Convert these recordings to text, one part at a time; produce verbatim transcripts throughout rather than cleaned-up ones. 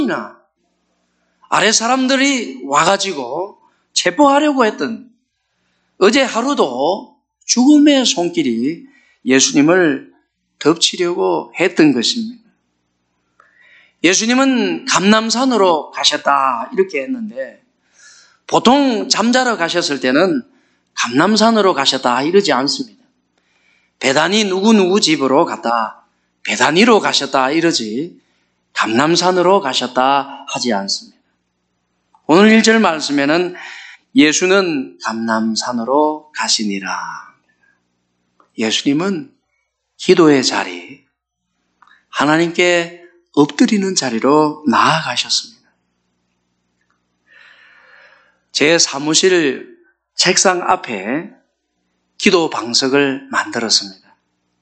번이나 아래 사람들이 와가지고 체포하려고 했던, 어제 하루도 죽음의 손길이 예수님을 덮치려고 했던 것입니다. 예수님은 감람산으로 가셨다 이렇게 했는데, 보통 잠자러 가셨을 때는 감람산으로 가셨다 이러지 않습니다. 베다니 누구누구 집으로 갔다, 베다니로 가셨다 이러지 감람산으로 가셨다 하지 않습니다. 오늘 일 절 말씀에는 예수는 감람산으로 가시니라. 예수님은 기도의 자리, 하나님께 엎드리는 자리로 나아가셨습니다. 제 사무실 책상 앞에 기도 방석을 만들었습니다.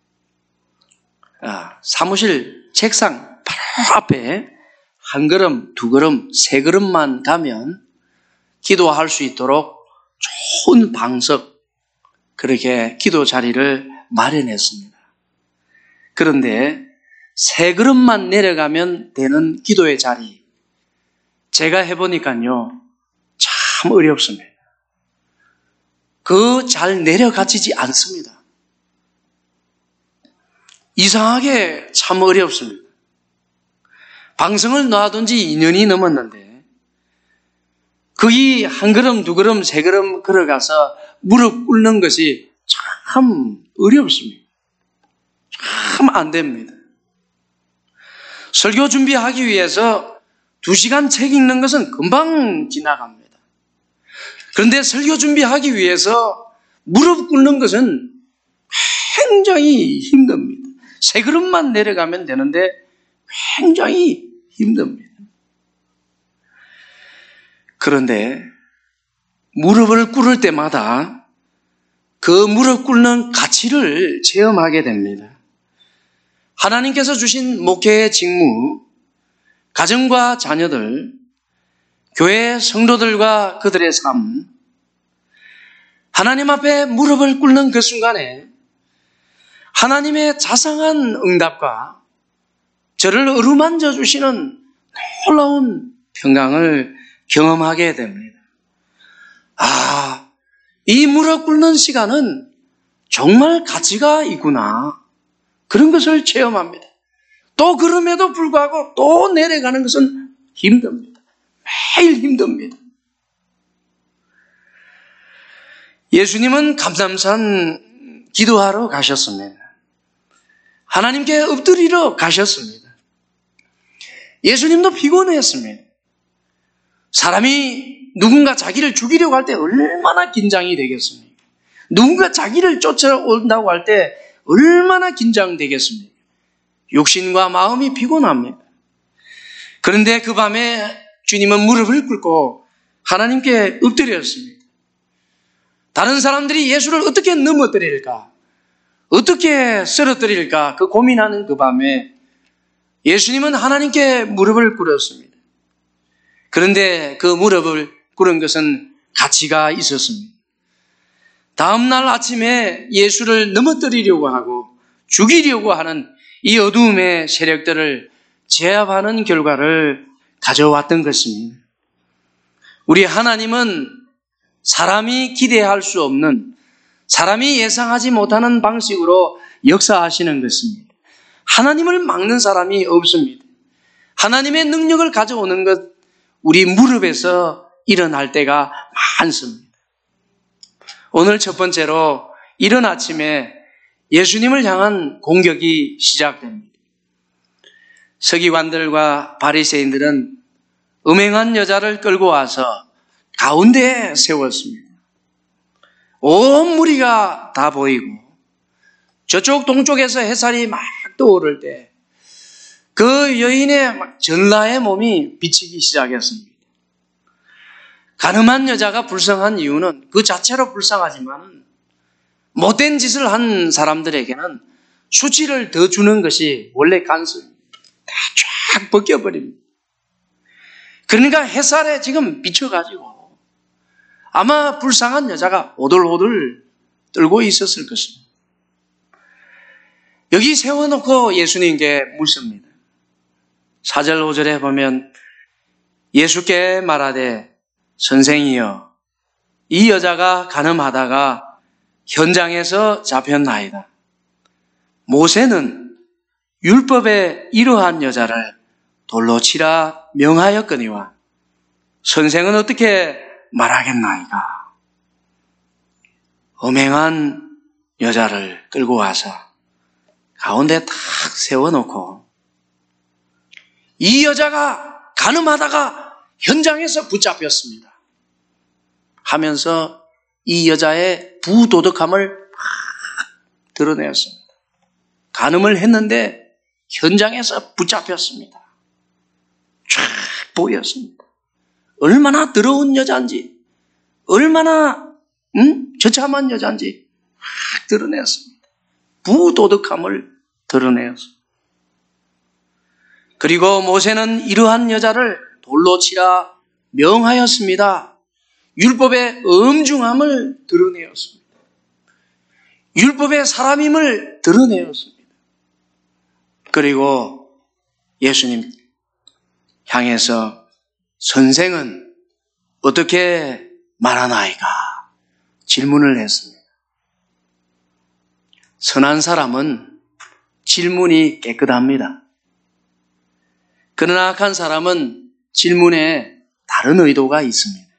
아, 사무실 책상 바로 앞에 한 걸음, 두 걸음, 세 걸음만 가면 기도할 수 있도록 좋은 방석, 그렇게 기도 자리를 마련했습니다. 그런데 세 걸음만 내려가면 되는 기도의 자리, 제가 해보니까요 참 어렵습니다. 그 잘 내려가지지 않습니다. 이상하게 참 어렵습니다. 방송을 놔둔 지 이 년이 넘었는데 거기 한 걸음, 두 걸음, 세 걸음 걸어가서 무릎 꿇는 것이 참 어렵습니다. 참 안 됩니다. 설교 준비하기 위해서 두 시간 책 읽는 것은 금방 지나갑니다. 그런데 설교 준비하기 위해서 무릎 꿇는 것은 굉장히 힘듭니다. 세 걸음만 내려가면 되는데 굉장히 힘듭니다. 그런데 무릎을 꿇을 때마다 그 무릎 꿇는 가치를 체험하게 됩니다. 하나님께서 주신 목회의 직무, 가정과 자녀들, 교회 성도들과 그들의 삶, 하나님 앞에 무릎을 꿇는 그 순간에 하나님의 자상한 응답과 저를 어루만져 주시는 놀라운 평강을 경험하게 됩니다. 아, 이 무릎 꿇는 시간은 정말 가치가 있구나, 그런 것을 체험합니다. 또 그럼에도 불구하고 또 내려가는 것은 힘듭니다. 매일 힘듭니다. 예수님은 감람산 기도하러 가셨습니다. 하나님께 엎드리러 가셨습니다. 예수님도 피곤했습니다. 사람이 누군가 자기를 죽이려고 할 때 얼마나 긴장이 되겠습니까? 누군가 자기를 쫓아온다고 할 때 얼마나 긴장되겠습니까? 육신과 마음이 피곤합니다. 그런데 그 밤에 주님은 무릎을 꿇고 하나님께 엎드렸습니다. 다른 사람들이 예수를 어떻게 넘어뜨릴까, 어떻게 쓰러뜨릴까 그 고민하는 그 밤에 예수님은 하나님께 무릎을 꿇었습니다. 그런데 그 무릎을 꿇은 것은 가치가 있었습니다. 다음 날 아침에 예수를 넘어뜨리려고 하고 죽이려고 하는 이 어두움의 세력들을 제압하는 결과를 가져왔던 것입니다. 우리 하나님은 사람이 기대할 수 없는, 사람이 예상하지 못하는 방식으로 역사하시는 것입니다. 하나님을 막는 사람이 없습니다. 하나님의 능력을 가져오는 것, 우리 무릎에서 일어날 때가 많습니다. 오늘 첫 번째로 이른 아침에 예수님을 향한 공격이 시작됩니다. 서기관들과 바리새인들은 음행한 여자를 끌고 와서 가운데에 세웠습니다. 온 무리가 다 보이고 저쪽 동쪽에서 햇살이 막 떠오를 때 그 여인의 전라의 몸이 비치기 시작했습니다. 가늠한 여자가 불쌍한 이유는 그 자체로 불쌍하지만 못된 짓을 한 사람들에게는 수치를 더 주는 것이 원래 간수입니다. 다 쫙 벗겨버립니다. 그러니까 햇살에 지금 비춰가지고 아마 불쌍한 여자가 오돌오돌 떨고 있었을 것입니다. 여기 세워놓고 예수님께 묻습니다. 사 절 오 절에 보면 예수께 말하되 선생이여 이 여자가 간음하다가 현장에서 잡혔나이다. 모세는 율법에 이러한 여자를 돌로 치라 명하였거니와 선생은 어떻게 말하겠나이까. 엄행한 여자를 끌고 와서 가운데 탁 세워놓고 이 여자가 간음하다가 현장에서 붙잡혔습니다 하면서 이 여자의 부도덕함을 막 드러내었습니다. 간음을 했는데 현장에서 붙잡혔습니다. 쫙 보였습니다. 얼마나 더러운 여자인지, 얼마나 음? 처참한 여자인지 막 드러내었습니다. 부도덕함을 드러내었습니다. 그리고 모세는 이러한 여자를 돌로 치라 명하였습니다. 율법의 엄중함을 드러내었습니다. 율법의 사람임을 드러내었습니다. 그리고 예수님 향해서 선생은 어떻게 말하나이까 질문을 했습니다. 선한 사람은 질문이 깨끗합니다. 그러나 악한 사람은 질문에 다른 의도가 있습니다.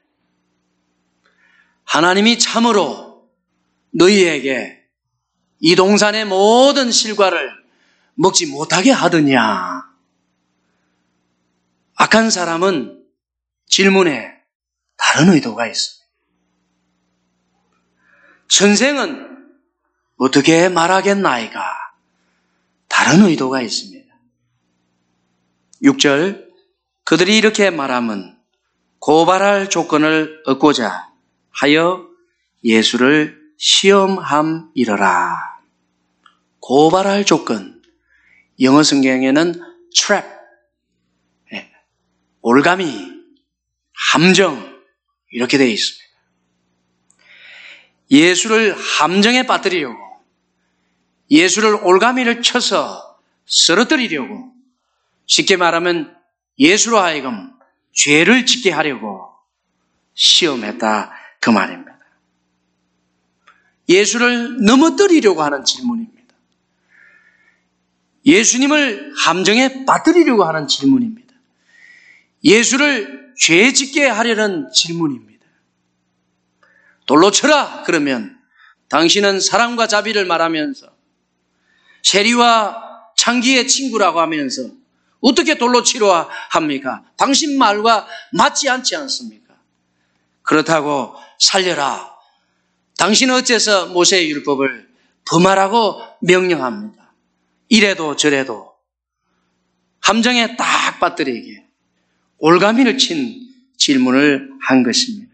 하나님이 참으로 너희에게 이 동산의 모든 실과를 먹지 못하게 하더냐? 악한 사람은 질문에 다른 의도가 있습니다. 선생은 어떻게 말하겠나이까? 다른 의도가 있습니다. 육 절 그들이 이렇게 말함은 고발할 조건을 얻고자 하여 예수를 시험함이러라. 고발할 조건, 영어 성경에는 trap, 올가미, 함정 이렇게 되어 있습니다. 예수를 함정에 빠뜨리려고, 예수를 올가미를 쳐서 쓰러뜨리려고, 쉽게 말하면 예수로 하여금 죄를 짓게 하려고 시험했다 그 말입니다. 예수를 넘어뜨리려고 하는 질문입니다. 예수님을 함정에 빠뜨리려고 하는 질문입니다. 예수를 죄 짓게 하려는 질문입니다. 돌로 쳐라 그러면 당신은 사랑과 자비를 말하면서 세리와 창기의 친구라고 하면서 어떻게 돌로 치려 합니까? 당신 말과 맞지 않지 않습니까? 그렇다고 살려라. 당신은 어째서 모세의 율법을 범하라고 명령합니다. 이래도 저래도 함정에 딱 빠뜨리게 올가미를 친 질문을 한 것입니다.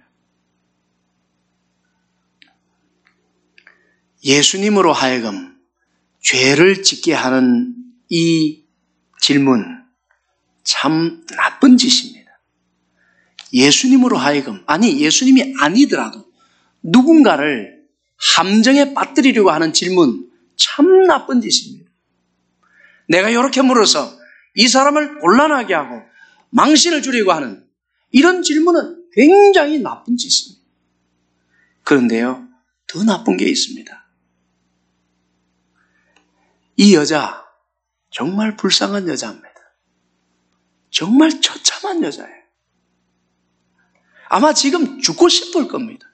예수님으로 하여금 죄를 짓게 하는 이 질문 참 나쁜 짓입니다. 예수님으로 하여금, 아니 예수님이 아니더라도 누군가를 함정에 빠뜨리려고 하는 질문 참 나쁜 짓입니다. 내가 이렇게 물어서 이 사람을 곤란하게 하고 망신을 주려고 하는 이런 질문은 굉장히 나쁜 짓입니다. 그런데요, 더 나쁜 게 있습니다. 이 여자 정말 불쌍한 여자입니다. 정말 처참한 여자예요. 아마 지금 죽고 싶을 겁니다.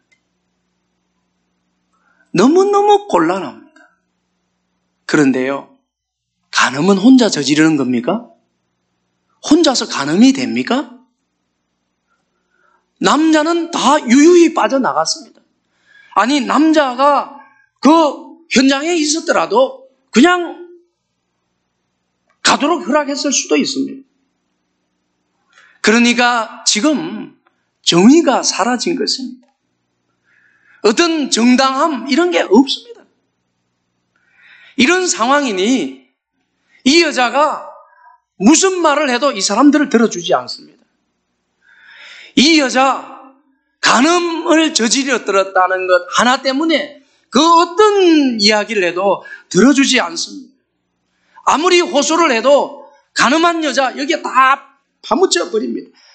너무너무 곤란합니다. 그런데요, 간음은 혼자 저지르는 겁니까? 혼자서 간음이 됩니까? 남자는 다 유유히 빠져나갔습니다. 아니, 남자가 그 현장에 있었더라도 그냥 가도록 허락했을 수도 있습니다. 그러니까 지금 정의가 사라진 것입니다. 어떤 정당함 이런 게 없습니다. 이런 상황이니 이 여자가 무슨 말을 해도 이 사람들을 들어주지 않습니다. 이 여자 간음을 저질렀다는 것 하나 때문에 그 어떤 이야기를 해도 들어주지 않습니다. 아무리 호소를 해도 간음한 여자 여기에 다 파묻혀 버립니다.